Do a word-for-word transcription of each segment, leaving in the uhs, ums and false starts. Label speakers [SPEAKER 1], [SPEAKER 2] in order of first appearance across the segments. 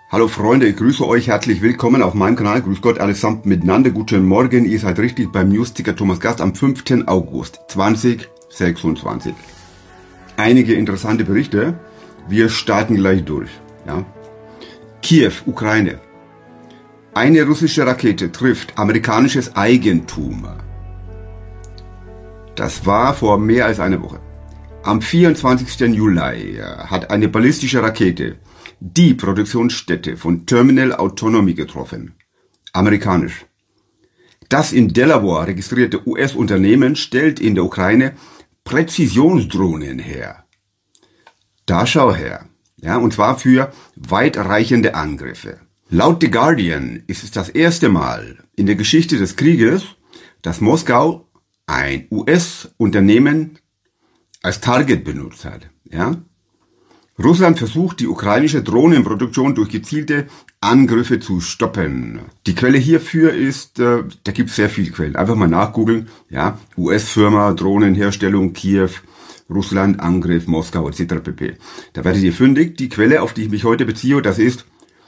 [SPEAKER 1] Hallo Freunde, ich grüße euch, herzlich willkommen auf meinem Kanal. Grüß Gott allesamt miteinander, guten Morgen. Ihr seid richtig beim Newsticker Thomas Gast am fünften August zweitausendsechsundzwanzig. Einige interessante Berichte. Wir starten gleich durch. Ja. Kiew, Ukraine. Eine russische Rakete trifft amerikanisches Eigentum. Das war vor mehr als einer Woche. Am vierundzwanzigsten Juli hat eine ballistische Rakete die Produktionsstätte von Terminal Autonomy getroffen. Amerikanisch. Das in Delaware registrierte U S-Unternehmen stellt in der Ukraine Präzisionsdrohnen her. Da schau her. Ja, und zwar für weitreichende Angriffe. Laut The Guardian ist es das erste Mal in der Geschichte des Krieges, dass Moskau ein U S-Unternehmen als Target benutzt hat. Ja? Russland versucht, die ukrainische Drohnenproduktion durch gezielte Angriffe zu stoppen. Die Quelle hierfür ist, äh, da gibt es sehr viele Quellen. Einfach mal nachgoogeln. Ja, U S-Firma, Drohnenherstellung, Kiew, Russland, Angriff, Moskau et cetera pp. Da werdet ihr fündig. Die Quelle, auf die ich mich heute beziehe, das ist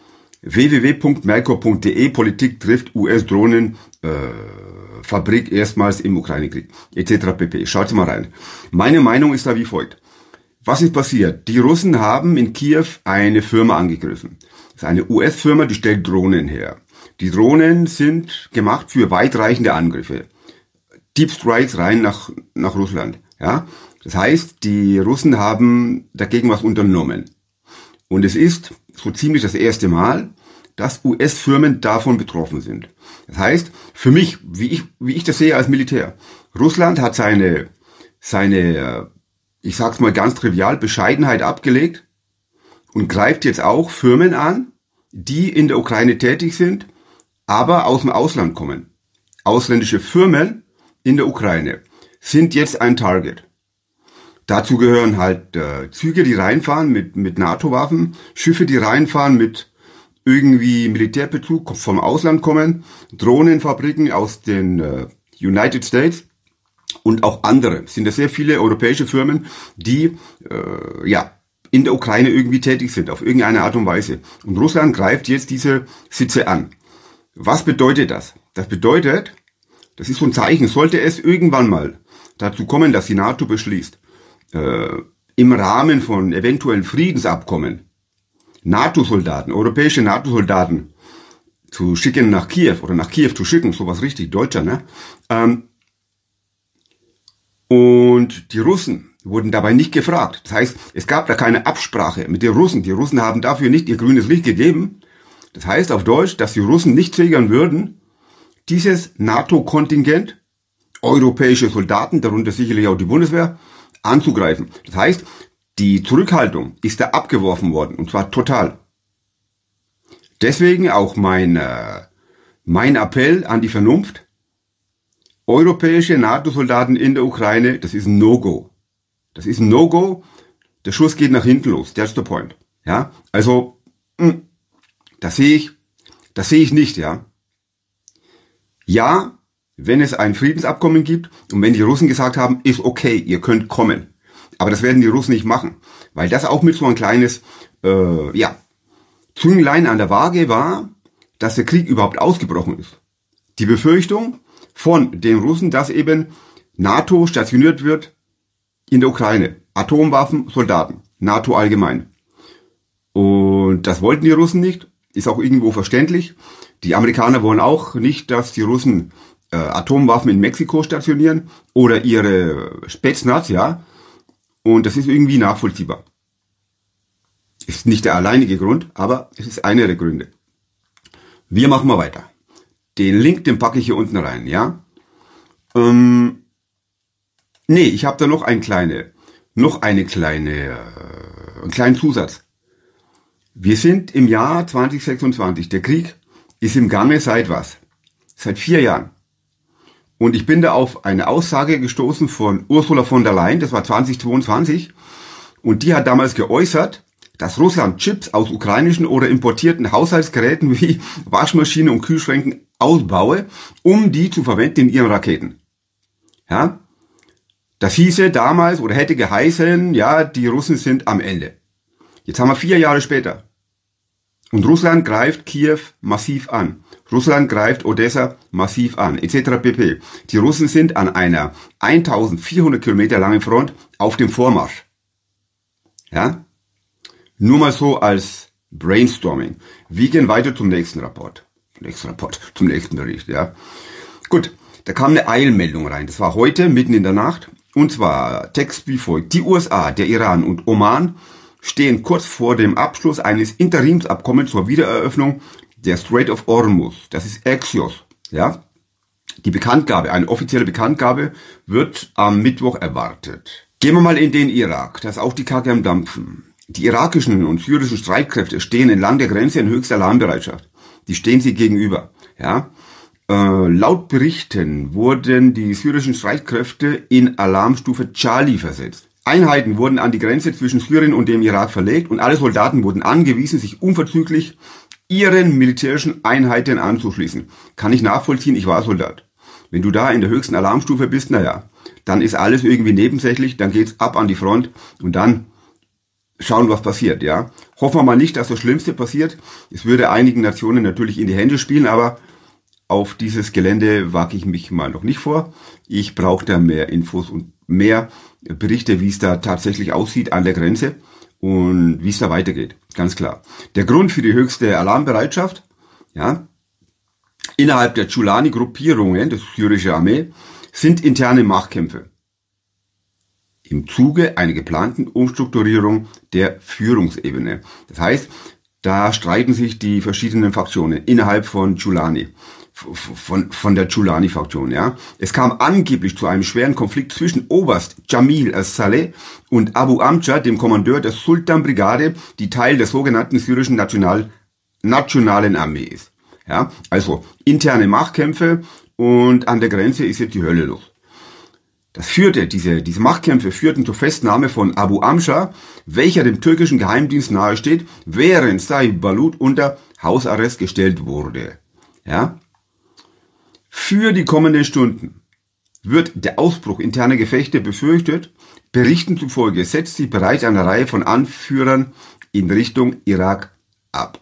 [SPEAKER 1] w w w punkt merkur punkt de. Politik trifft U S-Drohnen, äh, Fabrik erstmals im Ukraine-Krieg et cetera pp. Schaut mal rein. Meine Meinung ist da wie folgt. Was ist passiert? Die Russen haben in Kiew eine Firma angegriffen. Das ist eine U S-Firma, die stellt Drohnen her. Die Drohnen sind gemacht für weitreichende Angriffe. Deep Strikes rein nach, nach Russland. Ja? Das heißt, die Russen haben dagegen was unternommen. Und es ist so ziemlich das erste Mal, dass U S-Firmen davon betroffen sind. Das heißt, für mich, wie ich, wie ich das sehe als Militär, Russland hat seine, seine, ich sag's mal ganz trivial, Bescheidenheit abgelegt und greift jetzt auch Firmen an, die in der Ukraine tätig sind, aber aus dem Ausland kommen. Ausländische Firmen in der Ukraine sind jetzt ein Target. Dazu gehören halt äh, Züge, die reinfahren mit, mit NATO-Waffen, Schiffe, die reinfahren mit irgendwie Militärbezug vom Ausland kommen, Drohnenfabriken aus den äh, United States und auch andere. Es sind ja sehr viele europäische Firmen, die äh, ja in der Ukraine irgendwie tätig sind, auf irgendeine Art und Weise. Und Russland greift jetzt diese Sitze an. Was bedeutet das? Das bedeutet, das ist so ein Zeichen, sollte es irgendwann mal dazu kommen, dass die NATO beschließt, äh, im Rahmen von eventuellen Friedensabkommen NATO-Soldaten, europäische NATO-Soldaten zu schicken nach Kiew oder nach Kiew zu schicken, sowas richtig Deutscher, ne? Ähm, und die Russen wurden dabei nicht gefragt. Das heißt, es gab da keine Absprache mit den Russen. Die Russen haben dafür nicht ihr grünes Licht gegeben. Das heißt auf Deutsch, dass die Russen nicht zögern würden, dieses NATO-Kontingent, europäische Soldaten, darunter sicherlich auch die Bundeswehr, anzugreifen. Das heißt, die Zurückhaltung ist da abgeworfen worden, und zwar total. Deswegen auch mein, äh, mein Appell an die Vernunft. Europäische NATO-Soldaten in der Ukraine, das ist ein No-Go. Das ist ein No-Go. Der Schuss geht nach hinten los. That's the point. Ja, also, mh, das sehe ich, das sehe ich nicht, ja. Ja, wenn es ein Friedensabkommen gibt und wenn die Russen gesagt haben, ist okay, ihr könnt kommen. Aber das werden die Russen nicht machen, weil das auch mit so ein kleines, äh, ja, Zünglein an der Waage war, dass der Krieg überhaupt ausgebrochen ist. Die Befürchtung von den Russen, dass eben NATO stationiert wird in der Ukraine. Atomwaffen, Soldaten, NATO allgemein. Und das wollten die Russen nicht, ist auch irgendwo verständlich. Die Amerikaner wollen auch nicht, dass die Russen äh, Atomwaffen in Mexiko stationieren oder ihre Spetsnaz, ja. Und das ist irgendwie nachvollziehbar. Ist nicht der alleinige Grund, aber es ist einer der Gründe. Wir machen mal weiter. Den Link, den packe ich hier unten rein, ja. Ähm, nee, ich habe da noch ein kleine, noch eine kleine, äh, einen kleinen Zusatz. Wir sind im Jahr zweitausendsechsundzwanzig. Der Krieg ist im Gange seit was? Seit vier Jahren. Und ich bin da auf eine Aussage gestoßen von Ursula von der Leyen, das war zweitausendzweiundzwanzig. Und die hat damals geäußert, dass Russland Chips aus ukrainischen oder importierten Haushaltsgeräten wie Waschmaschinen und Kühlschränken ausbaue, um die zu verwenden in ihren Raketen. Ja, das hieße damals oder hätte geheißen, ja, die Russen sind am Ende. Jetzt haben wir vier Jahre später. Und Russland greift Kiew massiv an. Russland greift Odessa massiv an, et cetera pp. Die Russen sind an einer eintausendvierhundert Kilometer langen Front auf dem Vormarsch. Ja? Nur mal so als Brainstorming. Wir gehen weiter zum nächsten Rapport. Nächsten Rapport, zum nächsten Bericht, ja. Gut, da kam eine Eilmeldung rein. Das war heute, mitten in der Nacht. Und zwar Text wie folgt. Die U S A, der Iran und Oman stehen kurz vor dem Abschluss eines Interimsabkommens zur Wiedereröffnung der Strait of Hormuz. Das ist Axios, ja. Die Bekanntgabe, eine offizielle Bekanntgabe wird am Mittwoch erwartet. Gehen wir mal in den Irak. Da ist auch die Kacke am Dampfen. Die irakischen und syrischen Streitkräfte stehen entlang der Grenze in höchster Alarmbereitschaft. Die stehen sie gegenüber. Ja? Äh, laut Berichten wurden die syrischen Streitkräfte in Alarmstufe Charlie versetzt. Einheiten wurden an die Grenze zwischen Syrien und dem Irak verlegt und alle Soldaten wurden angewiesen, sich unverzüglich ihren militärischen Einheiten anzuschließen. Kann ich nachvollziehen, ich war Soldat. Wenn du da in der höchsten Alarmstufe bist, naja, dann ist alles irgendwie nebensächlich, dann geht's ab an die Front und dann schauen, was passiert, ja. Hoffen wir mal nicht, dass das Schlimmste passiert. Es würde einigen Nationen natürlich in die Hände spielen, aber auf dieses Gelände wage ich mich mal noch nicht vor. Ich brauche da mehr Infos und mehr Berichte, wie es da tatsächlich aussieht an der Grenze und wie es da weitergeht. Ganz klar. Der Grund für die höchste Alarmbereitschaft, ja, innerhalb der Dschulani-Gruppierungen, der syrische Armee, sind interne Machtkämpfe. Im Zuge einer geplanten Umstrukturierung der Führungsebene. Das heißt, da streiten sich die verschiedenen Faktionen innerhalb von Dschulani, von, von der Dschulani-Faktion, ja. Es kam angeblich zu einem schweren Konflikt zwischen Oberst Jamil al-Saleh und Abu Amjad, dem Kommandeur der Sultan-Brigade, die Teil der sogenannten syrischen National, Nationalen Armee ist. Ja, also interne Machtkämpfe und an der Grenze ist jetzt die Hölle los. Das führte, diese, diese Machtkämpfe führten zur Festnahme von Abu Amshar, welcher dem türkischen Geheimdienst nahesteht, während Saif Balut unter Hausarrest gestellt wurde. Ja? Für die kommenden Stunden wird der Ausbruch interner Gefechte befürchtet. Berichten zufolge setzt sich bereits eine Reihe von Anführern in Richtung Irak ab.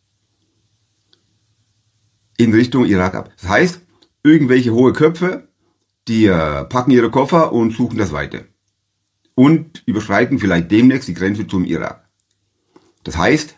[SPEAKER 1] In Richtung Irak ab. Das heißt, irgendwelche hohe Köpfe, die äh, packen ihre Koffer und suchen das Weite. Und überschreiten vielleicht demnächst die Grenze zum Irak. Das heißt,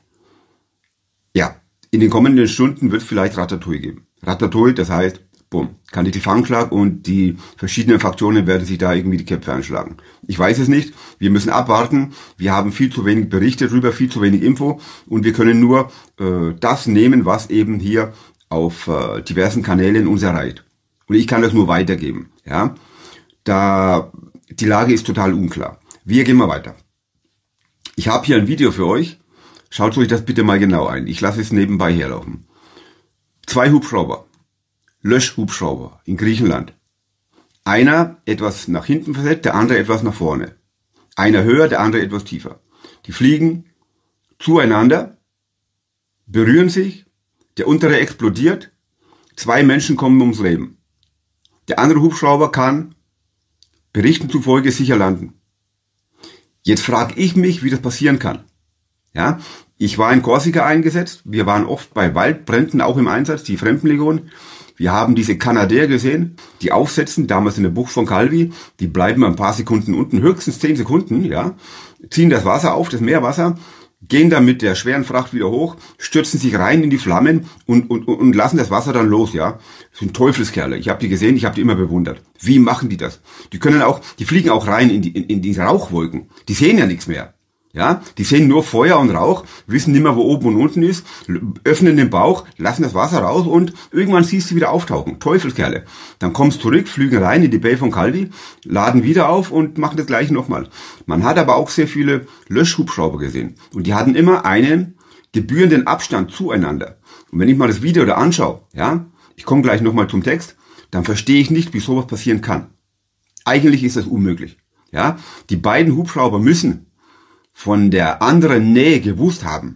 [SPEAKER 1] ja, in den kommenden Stunden wird es vielleicht Ratatouille geben. Ratatouille, das heißt, bumm, Kandikel-Fangschlag und die verschiedenen Fraktionen werden sich da irgendwie die Köpfe anschlagen. Ich weiß es nicht, wir müssen abwarten, wir haben viel zu wenig Berichte drüber, viel zu wenig Info und wir können nur äh, das nehmen, was eben hier auf äh, diversen Kanälen uns erreicht. Und ich kann das nur weitergeben. Ja, da die Lage ist total unklar. Wir gehen mal weiter. Ich habe hier ein Video für euch. Schaut euch das bitte mal genau ein. Ich lasse es nebenbei herlaufen. Zwei Hubschrauber, Löschhubschrauber in Griechenland. Einer etwas nach hinten versetzt, der andere etwas nach vorne. Einer höher, der andere etwas tiefer. Die fliegen zueinander, berühren sich, der untere explodiert, zwei Menschen kommen ums Leben. Der andere Hubschrauber kann Berichten zufolge sicher landen. Jetzt frage ich mich, wie das passieren kann. Ja, ich war in Korsika eingesetzt. Wir waren oft bei Waldbränden auch im Einsatz, die Fremdenlegion. Wir haben diese Kanadair gesehen, die aufsetzen, damals in der Bucht von Calvi. Die bleiben ein paar Sekunden unten, höchstens zehn Sekunden, ja, ziehen das Wasser auf, das Meerwasser, gehen dann mit der schweren Fracht wieder hoch, stürzen sich rein in die Flammen und, und, und lassen das Wasser dann los, ja. Das sind Teufelskerle. Ich habe die gesehen, ich habe die immer bewundert. Wie machen die das? Die können auch, die fliegen auch rein in die, in, in die Rauchwolken. Die sehen ja nichts mehr. Ja, die sehen nur Feuer und Rauch, wissen nicht mehr, wo oben und unten ist, öffnen den Bauch, lassen das Wasser raus und irgendwann siehst du wieder auftauchen. Teufelskerle. Dann kommst du zurück, fliegen rein in die Bay von Calvi, laden wieder auf und machen das gleiche nochmal. Man hat aber auch sehr viele Löschhubschrauber gesehen und die hatten immer einen gebührenden Abstand zueinander. Und wenn ich mal das Video da anschaue, ja, ich komme gleich nochmal zum Text, dann verstehe ich nicht, wie sowas passieren kann. Eigentlich ist das unmöglich. Ja, die beiden Hubschrauber müssen von der anderen Nähe gewusst haben.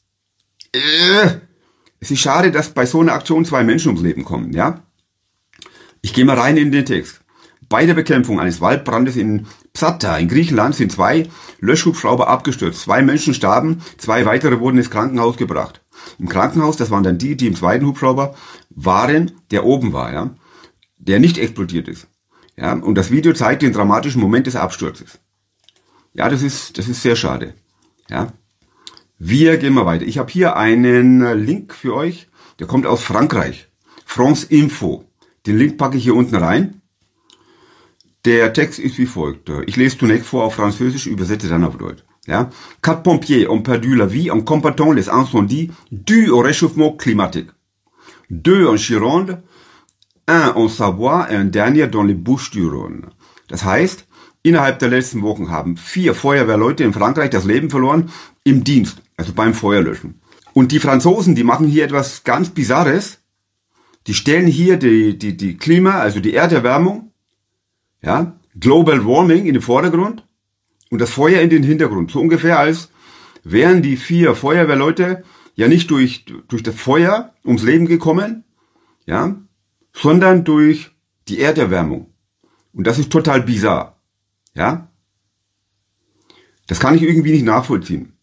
[SPEAKER 1] Äh, es ist schade, dass bei so einer Aktion zwei Menschen ums Leben kommen, ja? Ich gehe mal rein in den Text. Bei der Bekämpfung eines Waldbrandes in Psatta in Griechenland sind zwei Löschhubschrauber abgestürzt. Zwei Menschen starben, zwei weitere wurden ins Krankenhaus gebracht. im Krankenhaus, das waren dann die, die im zweiten Hubschrauber waren, der oben war, ja, der nicht explodiert ist. Ja, und das Video zeigt den dramatischen Moment des Absturzes. Ja, das ist, das ist sehr schade. Ja. Wir gehen mal weiter. Ich habe hier einen Link für euch, der kommt aus Frankreich. France Info. Den Link packe ich hier unten rein. Der Text ist wie folgt. Ich lese zunächst vor auf Französisch, übersetze dann auf Deutsch. Ja. Quatre pompiers ont perdu la vie en combattant les incendies dus au réchauffement climatique. Deux en Gironde, un en Savoie et un dernier dans les Bouches-du-Rhône. Das heißt, innerhalb der letzten Wochen haben vier Feuerwehrleute in Frankreich das Leben verloren im Dienst, also beim Feuerlöschen. Und die Franzosen, die machen hier etwas ganz Bizarres. Die stellen hier die, die, die Klima, also die Erderwärmung, ja, Global Warming in den Vordergrund und das Feuer in den Hintergrund. So ungefähr, als wären die vier Feuerwehrleute ja nicht durch, durch das Feuer ums Leben gekommen, ja, sondern durch die Erderwärmung. Und das ist total bizarr. Ja? Das kann ich irgendwie nicht nachvollziehen.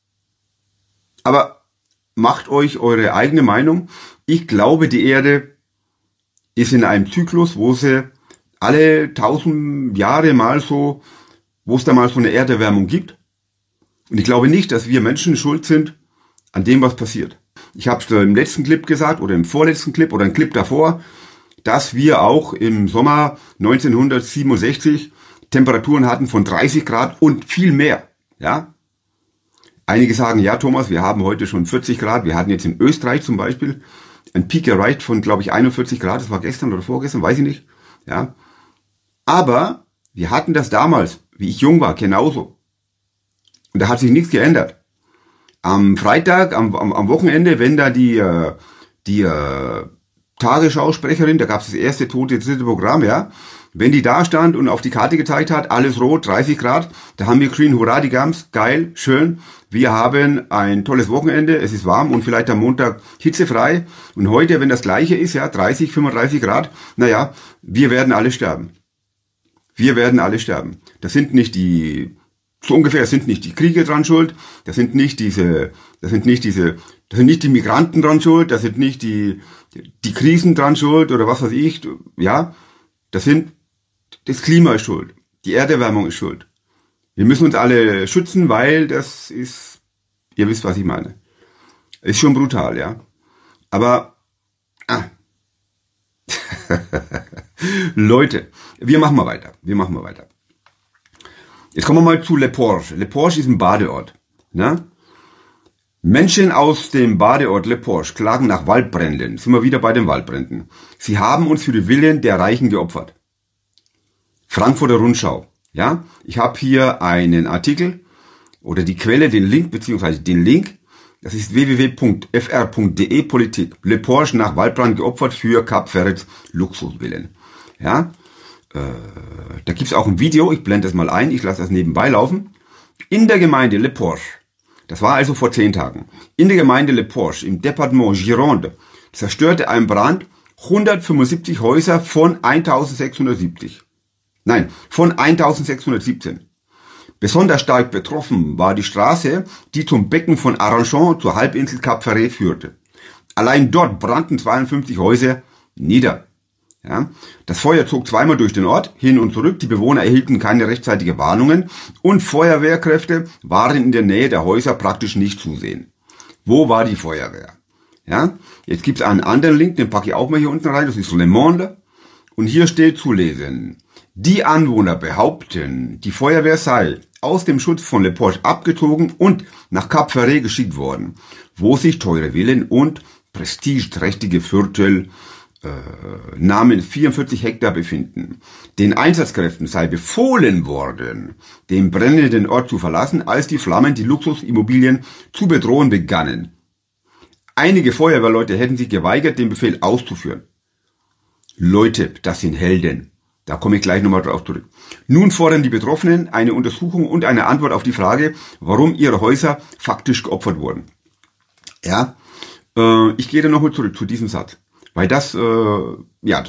[SPEAKER 1] Aber macht euch eure eigene Meinung. Ich glaube, die Erde ist in einem Zyklus, wo sie alle tausend Jahre mal so, wo es da mal so eine Erderwärmung gibt. Und ich glaube nicht, dass wir Menschen schuld sind an dem, was passiert. Ich habe es im letzten Clip gesagt oder im vorletzten Clip oder im Clip davor, dass wir auch im Sommer neunzehnhundertsiebenundsechzig Temperaturen hatten von dreißig Grad und viel mehr. Ja? Einige sagen, ja Thomas, wir haben heute schon vierzig Grad. Wir hatten jetzt in Österreich zum Beispiel ein Peak erreicht von, glaube ich, einundvierzig Grad. Das war gestern oder vorgestern, weiß ich nicht. Ja? Aber wir hatten das damals, wie ich jung war, genauso. Und da hat sich nichts geändert. Am Freitag, am, am, am Wochenende, wenn da die, äh, die äh, Tagesschausprecherin, da gab es das erste tote dritte Programm, ja, wenn die da stand und auf die Karte gezeigt hat, alles rot, dreißig Grad, da haben wir geschrien, hurra die Gams, geil, schön, wir haben ein tolles Wochenende, es ist warm und vielleicht am Montag hitzefrei. Und heute, wenn das gleiche ist, ja, dreißig, fünfunddreißig Grad, naja, wir werden alle sterben. Wir werden alle sterben. Das sind nicht die, so ungefähr, das sind nicht die Kriege dran schuld, das sind nicht diese, das sind nicht diese, das sind nicht die Migranten dran schuld, das sind nicht die, die Krisen dran schuld oder was weiß ich, ja, das sind, das Klima ist schuld, die Erderwärmung ist schuld. Wir müssen uns alle schützen, weil das ist, ihr wisst, was ich meine. Ist schon brutal, ja. Aber, ah. Leute, wir machen mal weiter, wir machen mal weiter. Jetzt kommen wir mal zu Le Porche. Le Porche ist ein Badeort, ne? Menschen aus dem Badeort Le Porche klagen nach Waldbränden. Sind wir wieder bei den Waldbränden. Sie haben uns für die Villen der Reichen geopfert. Frankfurter Rundschau. Ja, ich habe hier einen Artikel oder die Quelle, den Link beziehungsweise den Link. Das ist w w w punkt f r punkt d e Politik. Le Porche nach Waldbrand geopfert für Cap Ferrets Luxusvillen. Ja, äh, da gibt's auch ein Video. Ich blende es mal ein. Ich lasse das nebenbei laufen. In der Gemeinde Le Porche. Das war also vor zehn Tagen. In der Gemeinde Le Porche im Departement Gironde zerstörte ein Brand hundertfünfundsiebzig Häuser von eintausendsechshundertsiebzig. Nein, von eintausendsechshundertsiebzehn. Besonders stark betroffen war die Straße, die zum Becken von Arcachon zur Halbinsel Cap Ferret führte. Allein dort brannten zweiundfünfzig Häuser nieder. Ja, das Feuer zog zweimal durch den Ort, hin und zurück. Die Bewohner erhielten keine rechtzeitige Warnungen und Feuerwehrkräfte waren in der Nähe der Häuser praktisch nicht zu sehen. Wo war die Feuerwehr? Ja, jetzt gibt es einen anderen Link, den packe ich auch mal hier unten rein. Das ist Le Monde. Und hier steht zu lesen: Die Anwohner behaupten, die Feuerwehr sei aus dem Schutz von Le Porche abgezogen und nach Cap Ferret geschickt worden, wo sich teure Villen und prestigeträchtige Viertel äh, namen vierundvierzig Hektar befinden. Den Einsatzkräften sei befohlen worden, den brennenden Ort zu verlassen, als die Flammen die Luxusimmobilien zu bedrohen begannen. Einige Feuerwehrleute hätten sich geweigert, den Befehl auszuführen. Leute, das sind Helden. Da komme ich gleich nochmal drauf zurück. Nun fordern die Betroffenen eine Untersuchung und eine Antwort auf die Frage, warum ihre Häuser faktisch geopfert wurden. Ja, äh, ich gehe da nochmal zurück zu diesem Satz. Weil das, äh, ja,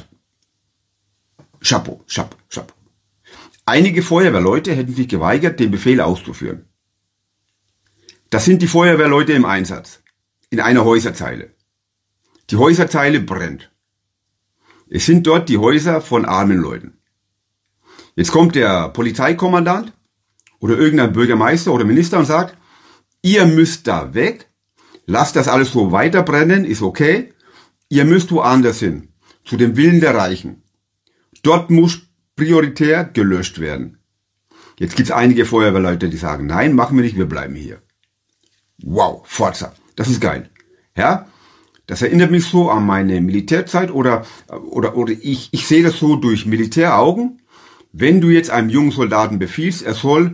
[SPEAKER 1] Chapeau, Chapeau, Chapeau. Einige Feuerwehrleute hätten sich geweigert, den Befehl auszuführen. Das sind die Feuerwehrleute im Einsatz. in einer Häuserzeile. Die Häuserzeile brennt. Es sind dort die Häuser von armen Leuten. Jetzt kommt der Polizeikommandant oder irgendein Bürgermeister oder Minister und sagt, ihr müsst da weg, lasst das alles so weiter brennen, ist okay, ihr müsst woanders hin, zu dem Willen der Reichen. Dort muss prioritär gelöscht werden. Jetzt gibt's einige Feuerwehrleute, die sagen, nein, machen wir nicht, wir bleiben hier. Wow, Forza, das ist geil. Ja, das erinnert mich so an meine Militärzeit oder, oder, oder ich, ich sehe das so durch Militäraugen. Wenn du jetzt einem jungen Soldaten befiehlst, er soll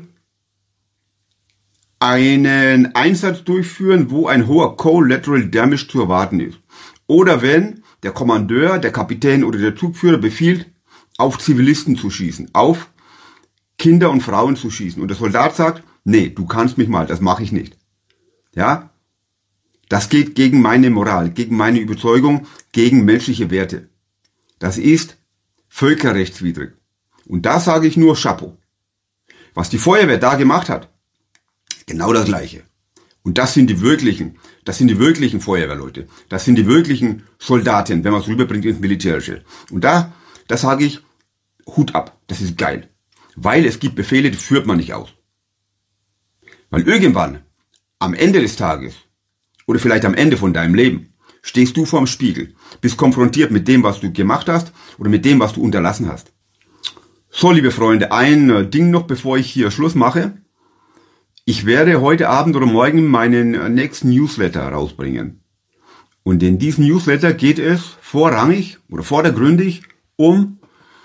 [SPEAKER 1] einen Einsatz durchführen, wo ein hoher Collateral Damage zu erwarten ist. Oder wenn der Kommandeur, der Kapitän oder der Zugführer befiehlt, auf Zivilisten zu schießen, auf Kinder und Frauen zu schießen. Und der Soldat sagt, nee, du kannst mich mal, das mache ich nicht. Ja, das geht gegen meine Moral, gegen meine Überzeugung, gegen menschliche Werte. Das ist völkerrechtswidrig. Und da sage ich nur Chapeau. Was die Feuerwehr da gemacht hat, genau das Gleiche. Und das sind die wirklichen, das sind die wirklichen Feuerwehrleute. Das sind die wirklichen Soldaten, wenn man es rüberbringt ins Militärische. Und da, da sage ich, Hut ab. Das ist geil. Weil es gibt Befehle, die führt man nicht aus. Weil irgendwann, am Ende des Tages, oder vielleicht am Ende von deinem Leben, stehst du vorm Spiegel, bist konfrontiert mit dem, was du gemacht hast, oder mit dem, was du unterlassen hast. So, liebe Freunde, ein Ding noch, bevor ich hier Schluss mache. Ich werde heute Abend oder morgen meinen nächsten Newsletter rausbringen. Und in diesem Newsletter geht es vorrangig oder vordergründig um,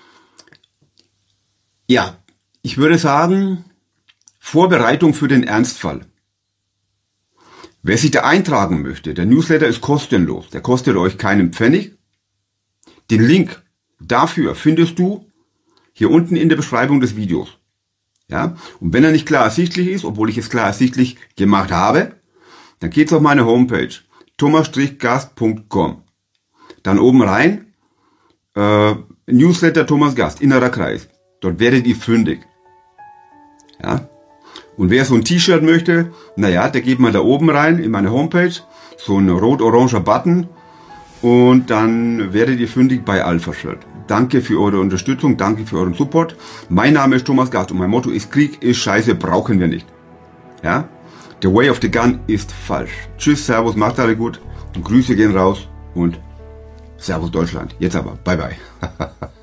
[SPEAKER 1] ja, ich würde sagen, Vorbereitung für den Ernstfall. Wer sich da eintragen möchte, der Newsletter ist kostenlos, der kostet euch keinen Pfennig. Den Link dafür findest du hier unten in der Beschreibung des Videos. Ja? Und wenn er nicht klar ersichtlich ist, obwohl ich es klar ersichtlich gemacht habe, dann geht's auf meine Homepage thomas gast punkt com. Dann oben rein, äh, Newsletter Thomas Gast, innerer Kreis. Dort werdet ihr fündig. Ja? Und wer so ein T-Shirt möchte, naja, der geht mal da oben rein in meine Homepage, so ein rot-oranger Button und dann werdet ihr fündig bei Alpha Shirt. Danke für eure Unterstützung, danke für euren Support. Mein Name ist Thomas Gast und mein Motto ist, Krieg ist scheiße, brauchen wir nicht. Ja? The way of the gun ist falsch. Tschüss, Servus, macht's alle gut und Grüße gehen raus und Servus Deutschland. Jetzt aber, bye bye.